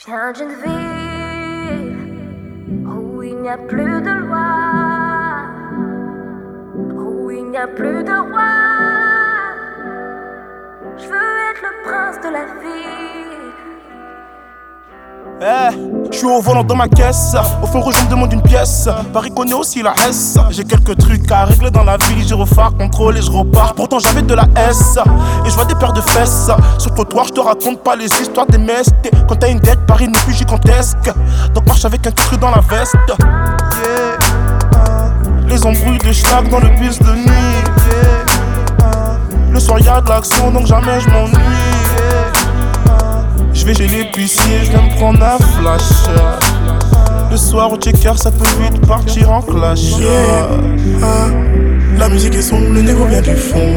Je viens d'une ville où il n'y a plus de loi, où il n'y a plus de roi. Je veux être le prince de la ville. Je suis au volant dans ma caisse. Au fond rouge on me demande une pièce. Paris connaît aussi la S. J'ai quelques trucs à régler dans la vie. Je refais contrôle et je repars. Pourtant j'avais de la S. Et je vois des paires de fesses. Sur le trottoir je te raconte pas les histoires des messes. Quand t'as une dette, Paris n'est plus gigantesque. Donc marche avec un titre dans la veste. Les embrouilles de schlag dans le bus de nuit. Le soir y'a de l'action donc jamais je m'ennuie. Je vais chez l'épicier, je vais me prendre un flash. Le soir au checker, ça peut vite partir en clash. La musique est sombre, le négro vient du fond.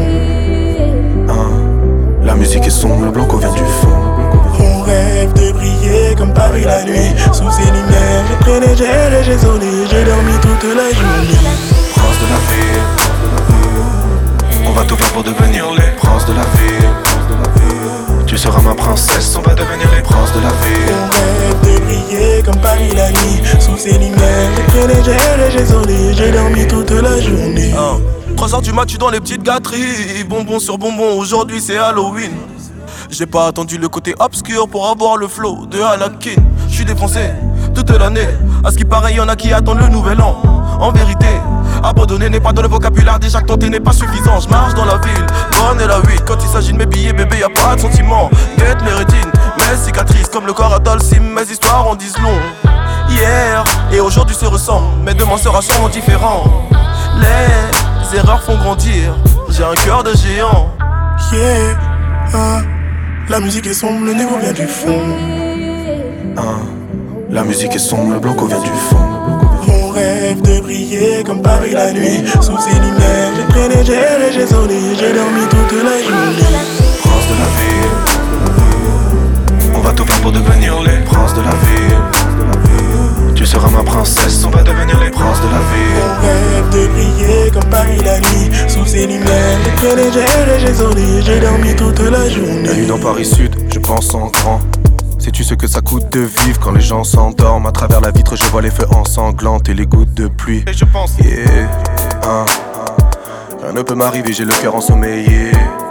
La musique est sombre, le blanco vient du fond. On rêve de briller comme Paris la nuit. Sous ses lumières, j'ai traîné, j'ai erré, j'ai zoné. J'ai dormi toute la journée. Prince de la ville, on va tout faire pour devenir les princes de la ville. Tu seras ma princesse, on va devenir les princes de la ville. On rêve de briller comme Paris la nuit. Sous ses lumières, j'ai traîné, j'ai erré, j'ai zoné. J'ai dormi toute la journée. 3h du mat, tu dans les petites gâteries. Bonbon sur bonbon, aujourd'hui c'est Halloween. J'ai pas attendu le côté obscur pour avoir le flow de Anakin. J'suis défoncé toute l'année. À ce qui paraît, y'en a qui attendent le nouvel an. En vérité, abandonner n'est pas dans le vocabulaire. Déjà que tenter n'est pas suffisant. J'marche dans la ville, bonne et la 8. Quand il s'agit de mes billets, bébé, y'a pas de sentiment. Guette mes rétines, mes cicatrices. Comme le corps à Dalsim, mes histoires en disent long. Hier et aujourd'hui se ressemblent, mais demain sera sûrement différent. Les erreurs font grandir, j'ai un cœur de géant. La musique est sombre, le négro vient du fond. La musique est sombre, le blanco vient du fond. On rêve de briller comme Paris la nuit. Sous ses lumières, j'ai traîné, j'ai erré, j'ai zoné. J'ai dormi toute la journée. Prince de la ville, on va tout faire pour devenir les princes de la ville. Tu seras ma princesse, on va devenir les princes de la ville. On rêve de briller comme Paris la nuit. Sous ses lumières, j'ai traîné, j'ai erré, j'ai zoné. J'ai dormi toute la journée. Bienvenue dans Paris Sud, je pense en grand. Sais-tu ce que ça coûte de vivre quand les gens s'endorment? À travers la vitre je vois les feux ensanglantes et les gouttes de pluie. Et je pense rien ne peut m'arriver, j'ai le cœur ensommeillé.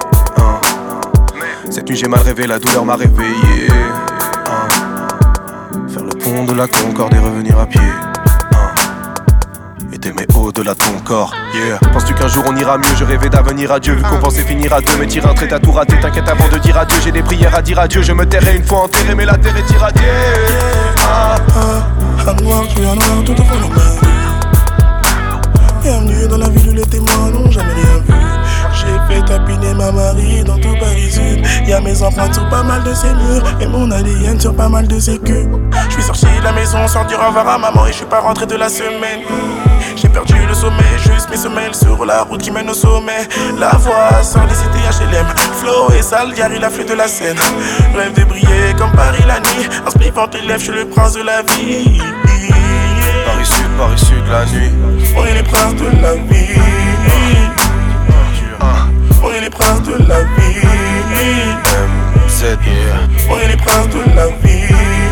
Cette nuit j'ai mal rêvé, la douleur m'a réveillé. Faire le pont de la Concorde et revenir à pied. Et t'aimer au-delà de ton corps. Penses-tu qu'un jour on ira mieux? Je rêvais d'avenir à Dieu. Vu qu'on pensait finir à deux, mais tirer un trait à tout raté. T'inquiète avant de dire adieu, j'ai des prières à dire adieu. Je me tairai une fois enterré, mais la terre est irradiée. Un noir, tu es un noir, tout au fond de ma rue. Bienvenue dans la ville où les témoins n'ont jamais rien vu. J'ai fait tapiner ma Marie dans tout Paris Sud. Y'a mes empreintes sur pas mal de ces murs et mon ADN sur pas mal de ces queues. J'suis sorti de la maison sans dire au revoir à maman et j'suis pas rentré de la semaine. J'ai perdu le sommeil, juste mes semelles sur la route qui mène au sommet. La voix sort des cités HLM, Flo et sale, Gary la flûte de la scène. Rêve de briller comme Paris la nuit. En spliffant tes lèvres, j'suis le prince de la vie. Paris Sud, la nuit. On est les princes de la vie. On est les princes de la vie. MZ, on est les princes de la vie.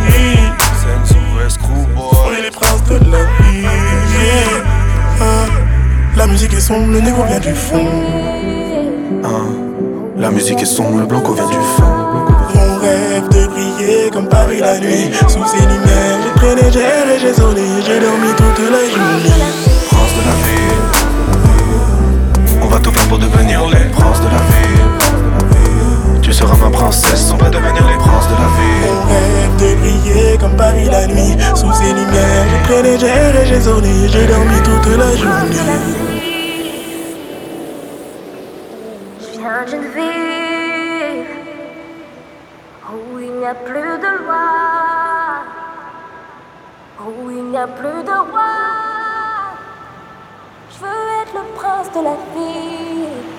On est les princes de la vie. La musique est sombre, le négro vient du fond. La musique est sombre, le blanco vient du fond. On rêve de briller comme Paris la nuit. Sous ses lumières, j'ai traîné, j'ai erré, j'ai zoné. J'ai dormi toute la journée. Prince de la ville, on va tout faire pour devenir les princes de la ville. Tu seras ma princesse, on va devenir les princes de la ville. On rêve de briller comme Paris la nuit. Sous ses lumières, j'ai traîné, j'ai erré, j'ai zoné. J'ai dormi toute la journée. Je viens d'une ville où il n'y a plus de loi, où il n'y a plus de roi. Je veux être le prince de la ville.